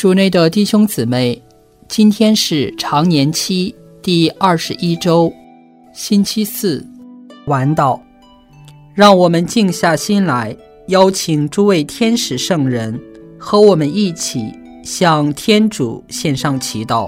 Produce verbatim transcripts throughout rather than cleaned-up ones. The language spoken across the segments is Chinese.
主内的弟兄姊妹，今天是常年期第二十一周，星期四，晚祷。让我们静下心来，邀请诸位天使圣人和我们一起向天主献上祈祷。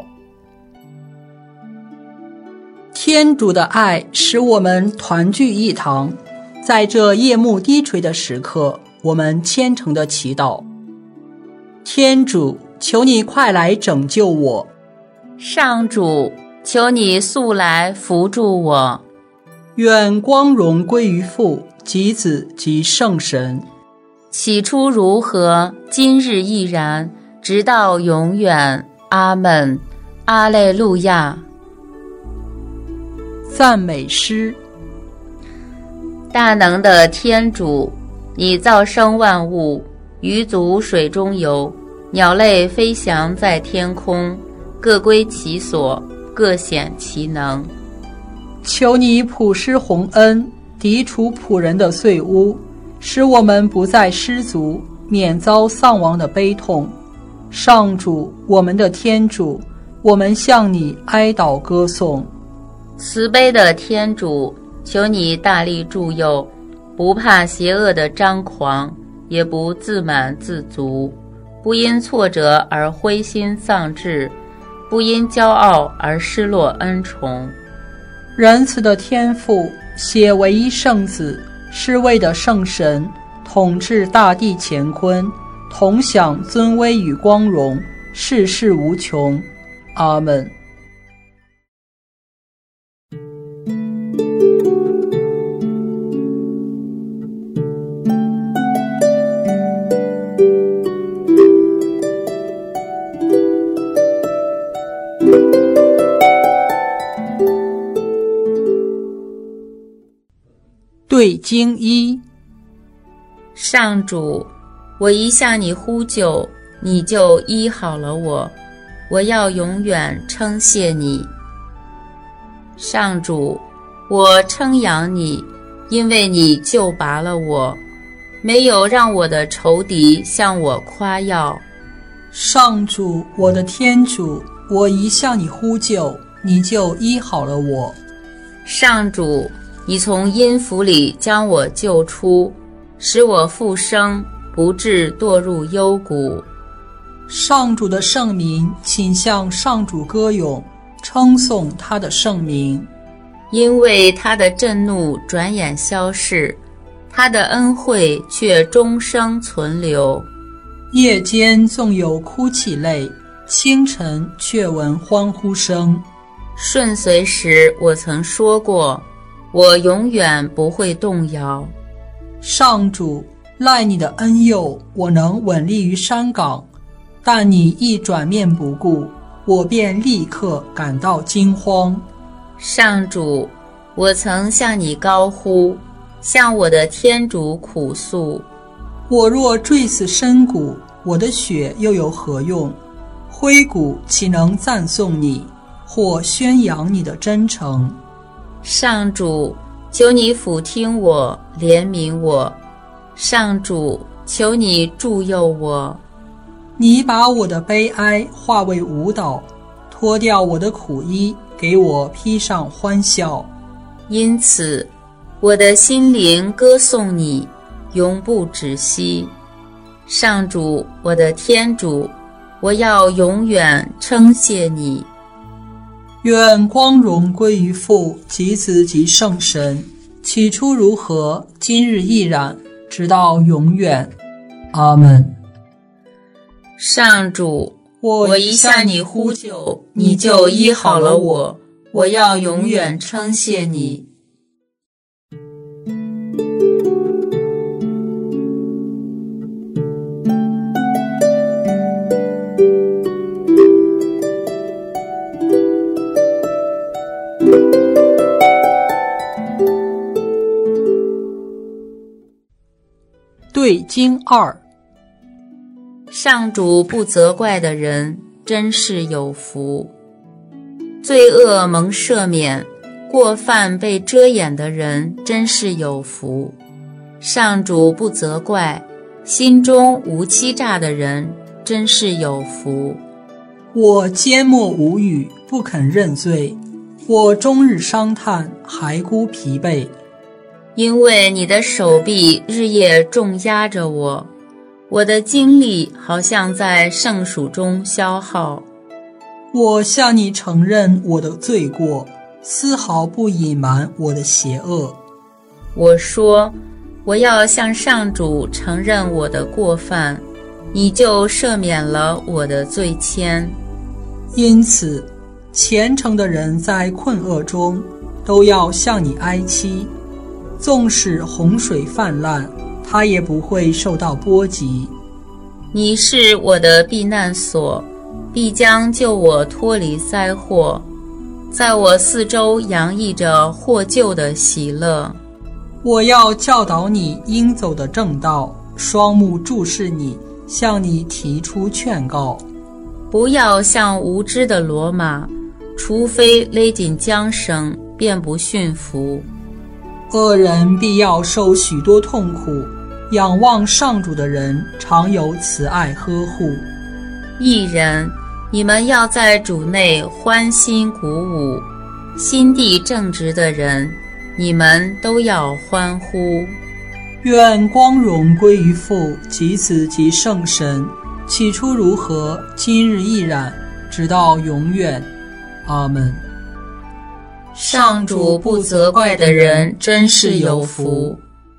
天主的爱使我们团聚一堂，在这夜幕低垂的时刻，我们虔诚的祈祷。天主，求你快来拯救我。 上主，求你速来扶助我。 愿光荣归于父及子及圣神。 起初如何，今日亦然，直到永远。阿们。阿肋路亚。 赞美诗。 大能的天主，你造生万物，鱼足水中游，鸟类飞翔在天空，各归其所，各显其能。 求你普施洪恩，涤除仆人的罪污，使我们不再失足，免遭丧亡的悲痛。上主，我们的天主，我们向你哀悼歌颂。 慈悲的天主，求你大力助佑，不怕邪恶的张狂，也不自满自足，不因挫折而灰心丧志，不因骄傲而失落恩宠。 仁慈的天父，写唯一圣子，是为的圣神，统治大地乾坤，同享尊威与光荣，世世无穷。阿们。对经一。 上主，我一向你呼救，你就医好了我，我要永远称谢你。上主，我称扬你，因为你救拔了我，没有让我的仇敌向我夸耀。 上主，我的天主，我一向你呼救，你就医好了我。 上主，你从阴府里将我救出，使我复生，不致堕入幽谷。 上主的圣名，请向上主歌咏，称颂他的圣名。 因为他的震怒转眼消逝，他的恩惠却终生存留。 夜间纵有哭泣泪，清晨却闻欢呼声。 顺遂时我曾说过，我永远不会动摇。 上主，赖你的恩佑，我能稳立于山岗，但你一转面不顾，我便立刻感到惊慌。 上主，我曾向你高呼，向我的天主苦诉。 我若坠死深谷，我的血又有何用？灰谷岂能赞颂你，或宣扬你的真诚？ 上主，求你俯听我，怜悯我。上主，求你助佑我。 你把我的悲哀化为舞蹈，脱掉我的苦衣，给我披上欢笑。 因此，我的心灵歌颂你，永不止息。上主，我的天主，我要永远称谢你。 愿光荣归于父及子及圣神，起初如何，今日亦然，直到永远。阿们。 上主， 我一向你呼救，你就医好了我，我要永远称谢你。 对经二。 上主不责怪的人真是有福，罪恶蒙赦免，过犯被遮掩的人真是有福。上主不责怪，心中无欺诈的人真是有福。 我缄默无语，不肯认罪，我终日伤叹，骸骨疲惫。 因为你的手臂日夜重压着我，我的精力好像在盛暑中消耗。 我向你承认我的罪过，丝毫不隐瞒我的邪恶。 我说，我要向上主承认我的过犯，你就赦免了我的罪愆。 因此，虔诚的人在困厄中都要向你哀戚，纵使洪水泛滥，他也不会受到波及。 你是我的避难所，必将救我脱离灾祸，在我四周洋溢着获救的喜乐。 我要教导你应走的正道，双目注视你，向你提出劝告。 不要像无知的骡马，除非勒紧缰绳，便不驯服。 恶人必要受许多痛苦，仰望上主的人常有慈爱呵护。 义人，你们要在主内欢欣鼓舞，心地正直的人，你们都要欢呼。 愿光荣归于父及子及圣神，起初如何，今日亦然，直到永远。阿们。 上主不责怪的人真是有福。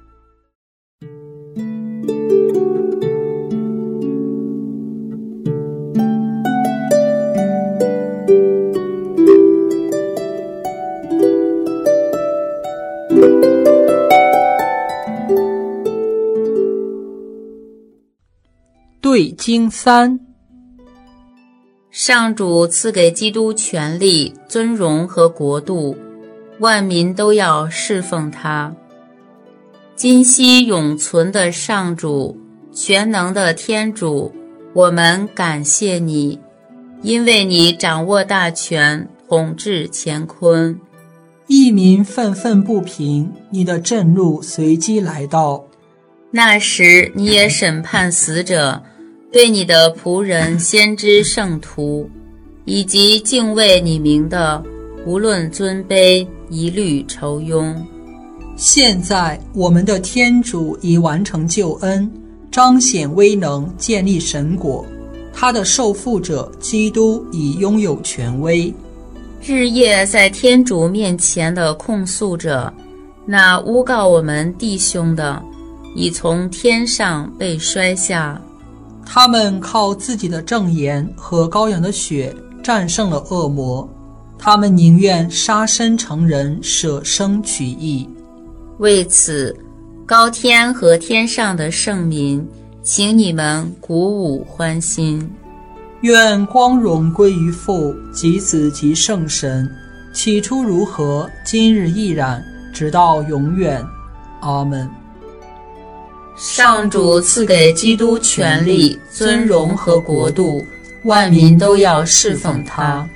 对经三。 上主赐给基督权力、尊荣和国度，万民都要侍奉他。今昔永存的上主，全能的天主，我们感谢你，因为你掌握大权，统治乾坤。 异民愤愤不平，你的震怒随即来到。 那时你也审判死者，对你的仆人先知圣徒，以及敬畏你名的，无论尊卑，一律酬庸。 现在我们的天主已完成救恩，彰显威能，建立神国，他的受傅者基督已拥有权威。 日夜在天主面前的控诉者，那诬告我们弟兄的，已从天上被摔下。 他们靠自己的证言和羔羊的血战胜了恶魔，他们宁愿杀身成仁，舍生取义。 为此，高天和天上的圣民，请你们鼓舞欢心。 愿光荣归于父及子及圣神，起初如何，今日亦然，直到永远。阿们。 上主赐给基督权力、尊荣和国度，万民都要侍奉他。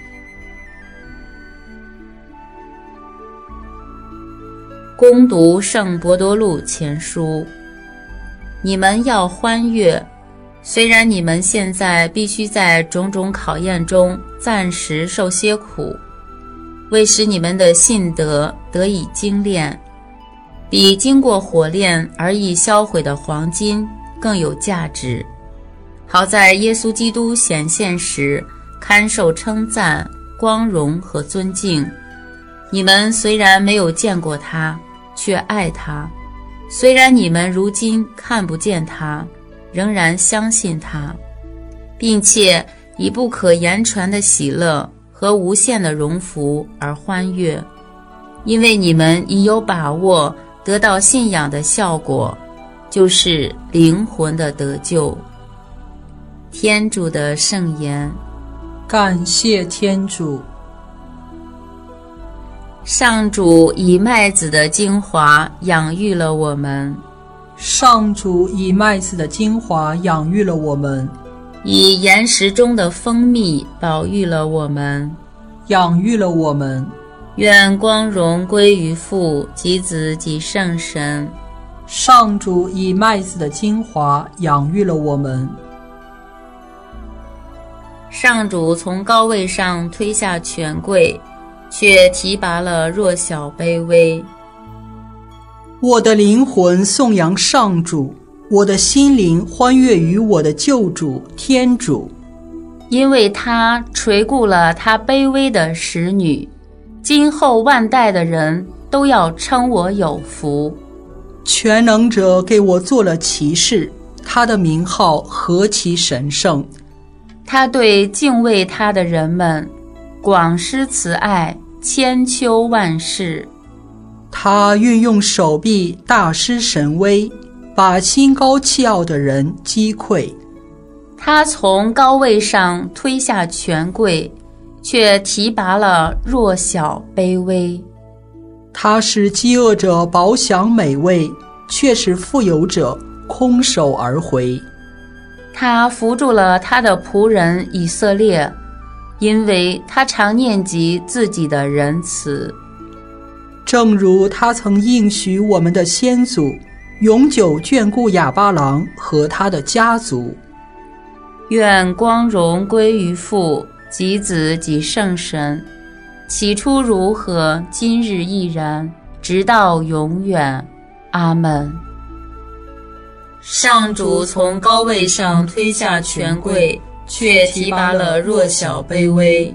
恭读圣伯多禄前书。你们要欢悦，虽然你们现在必须在种种考验中暂时受些苦，为使你们的信德得以精炼，比经过火炼而已销毁的黄金更有价值，好在耶稣基督显现时堪受称赞、光荣和尊敬。你们虽然没有见过他，却爱他；虽然你们如今看不见他，仍然相信他，并且以不可言传的喜乐和无限的荣福而欢悦，因为你们已有把握得到信仰的效果，就是灵魂的得救。天主的圣言。 感谢天主。 上主以麦子的精华养育了我们， 上主以麦子的精华养育了我们， 以岩石中的蜂蜜保育了我们， 养育了我们。 愿光荣归于父及子及圣神。 上主以麦子的精华养育了我们， 上主从高位上推下权贵，却提拔了弱小卑微。 我的灵魂颂扬上主，我的心灵欢悦于我的救主天主， 因为他垂顾了他卑微的使女，今后万代的人都要称我有福。 全能者给我做了骑士，他的名号何其神圣！ 他对敬畏他的人们广施慈爱，千秋万世。 他运用手臂大施神威，把心高气傲的人击溃。 他从高位上推下权贵，却提拔了弱小卑微。 他使饥饿者饱享美味，却使富有者空手而回。 他扶助了他的仆人以色列，因为他常念及自己的仁慈。 正如他曾应许我们的先祖，永久眷顾亚巴郎和他的家族。 愿光荣归于父及子及圣神，起初如何，今日亦然，直到永远。阿们。上主从高位上推下权贵，却提拔了弱小卑微。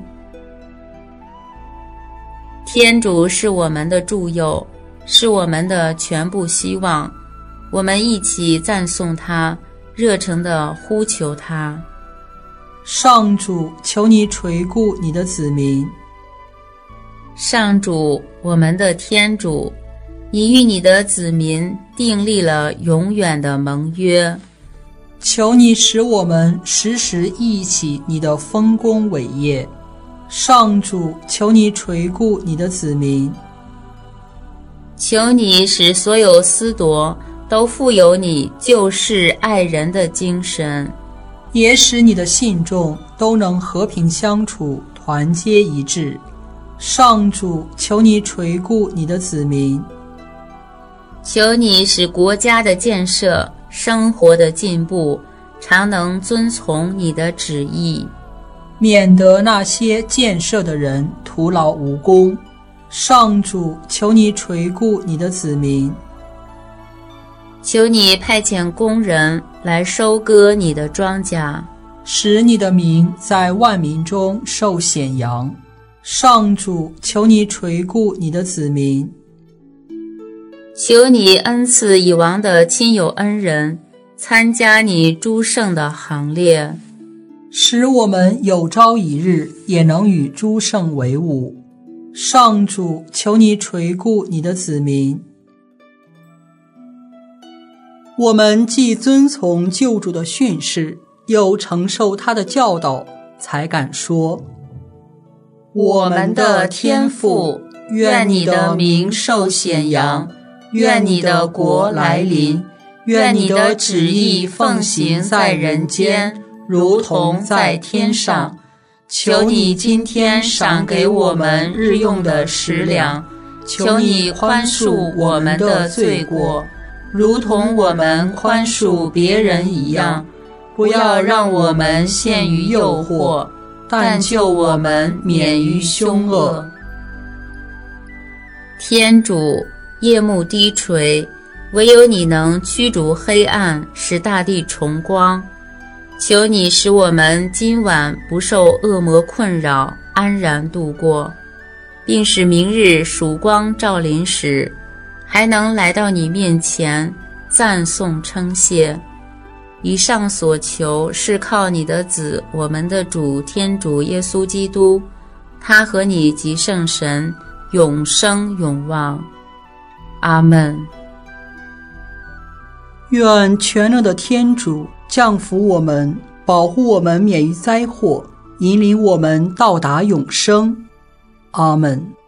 天主是我们的助佑，是我们的全部希望。我们一起赞颂他，热诚地呼求他。 上主，求你垂顾你的子民。 上主，我们的天主，你与你的子民订立了永远的盟约。 求你使我们时时忆起你的丰功伟业。上主，求你垂顾你的子民。 求你使所有司铎都富有你救世爱人的精神， 也使你的信众都能和平相处，团结一致。上主，求你垂顾你的子民。 求你使国家的建设、生活的进步，常能遵从你的旨意， 免得那些建设的人徒劳无功。上主，求你垂顾你的子民。 求你派遣工人来收割你的庄稼， 使你的名在万民中受显扬。上主，求你垂顾你的子民。 求你恩赐已亡的亲友恩人参加你诸圣的行列， 使我们有朝一日也能与诸圣为伍。上主，求你垂顾你的子民。我们既遵从救主的训示，又承受他的教导，才敢说： 我们的天父，愿你的名受显扬，愿你的国来临，愿你的旨意奉行在人间，如同在天上。求你今天赏给我们日用的食粮，求你宽恕我们的罪过，如同我们宽恕别人一样。不要让我们陷于诱惑，但救我们免于凶恶。天主，夜幕低垂，唯有你能驱逐黑暗，使大地重光。求你使我们今晚不受恶魔困扰，安然度过，并使明日曙光照临时，还能来到你面前赞颂称谢。以上所求是靠你的子，我们的主天主耶稣基督，他和你及圣神永生永望。阿们。 愿全能的天主降福我们，保护我们免于灾祸，引领我们到达永生。阿们。